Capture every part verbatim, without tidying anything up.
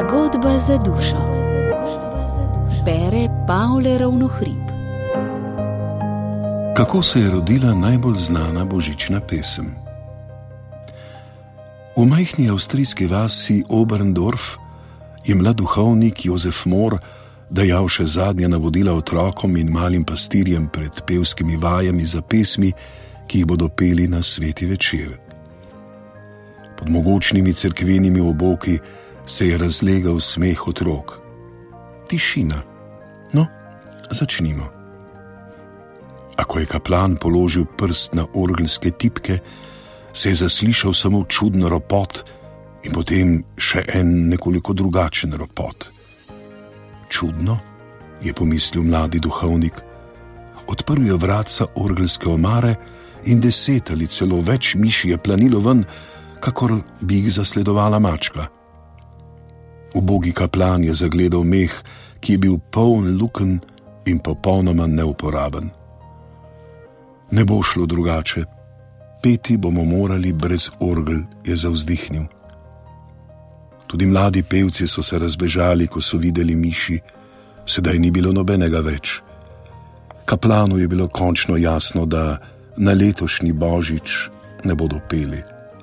Zgodba za dušo. Bere Pavle Ravnohrib. Kako se je rodila najbolj znana božična pesem? V majhni avstrijski vasi Oberndorf je mlad duhovnik Jozef Mor dajal še zadnja navodila otrokom in malim pastirjem pred pevskimi vajami za pesmi, ki jih bodo peli na sveti večer. Pod mogočnimi cerkvenimi oboki se je razlegal smeh otrok. Tišina. No, začnimo. A ko je kaplan položil prst na orgelske tipke, se je zaslišal samo čudno ropot in potem še en nekoliko drugačen ropot. Čudno, je pomislil mladi duhovnik. Odprl je vratca orgelske omare in deset ali celo več miši je planilo ven, kakor bi jih zasledovala mačka. Ubogi kaplan je zagledal meh, ki je bil poln lukenj in popolnoma neuporaben. Ne bo šlo drugače, peti bomo morali brez orgel, je zavzdihnil. Tudi mladi pevci so se razbežali, ko so videli miši, sedaj ni bilo nobenega več. Kaplanu je bilo končno jasno, da na letošnji božič ne bodo peli.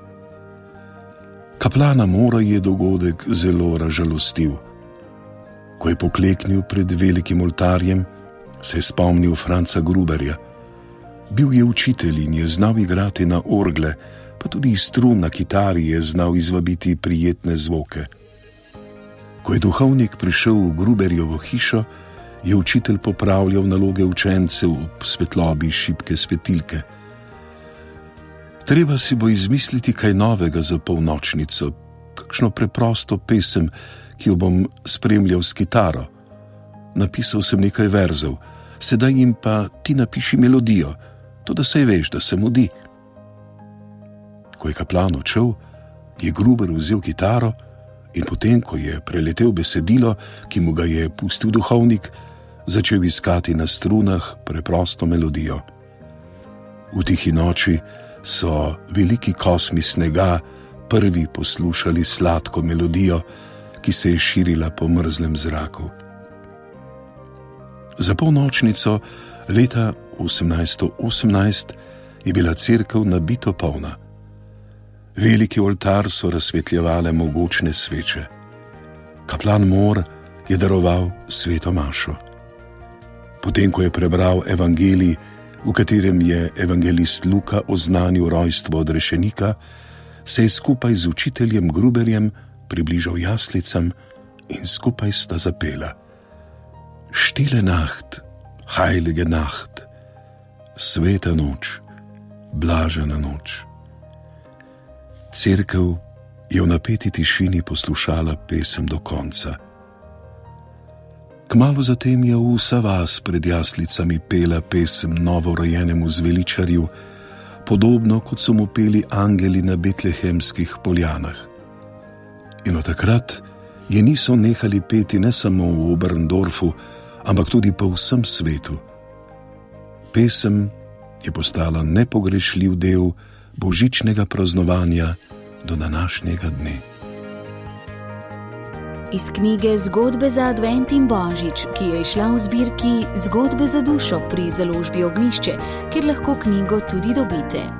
Kaplana Mora je dogodek zelo razžalostil. Ko je pokleknil pred velikim oltarjem, se je spomnil Franca Gruberja. Bil je učitelj in je znal igrati na orgle, pa tudi iz strun na kitari je znal izvabiti prijetne zvoke. Ko je duhovnik prišel v Gruberjovo hišo, je učitelj popravljal naloge učencev ob svetlobi šibke svetilke. Treba si bo izmisliti kaj novega za polnočnico, kakšno preprosto pesem, ki jo bom spremljal s kitaro. Napisal sem nekaj verzov, sedaj jim pa ti napiši melodijo, to da saj veš, da se mudi. Ko je kaplan odšel, je Gruber vzel kitaro in potem, ko je preletel besedilo, ki mu ga je pustil duhovnik, začel iskati na strunah preprosto melodijo. V tihi noči so veliki kosmi snega prvi poslušali sladko melodijo, ki se je širila po mrzlem zraku. Za polnočnico leta osemnajststo osemnajst je bila cerkev nabito polna. Veliki oltar so razsvetljevale mogočne sveče. Kaplan Mor je daroval sveto mašo. Potem, ko je prebral evangelij, v katerem je evangelist Luka oznanil rojstvo odrešenika, se je skupaj z učiteljem Gruberjem približal jaslicam in skupaj sta zapela: Stille Nacht, heilige Nacht, sveta noč, blažena noč. Cerkev je v napeti tišini poslušala pesem do konca. Kmalu zatem je vsa vas pred jaslicami pela pesem novorojenemu zveličarju, podobno kot so mu peli angeli na betlehemskih poljanah. In od takrat je niso nehali peti ne samo v Oberndorfu, ampak tudi po vsem svetu. Pesem je postala nepogrešljiv del božičnega praznovanja do današnjega dne. Iz knjige Zgodbe za advent in božič, ki je izšla v zbirki Zgodbe za dušo pri založbi Ognjišče, kjer lahko knjigo tudi dobite.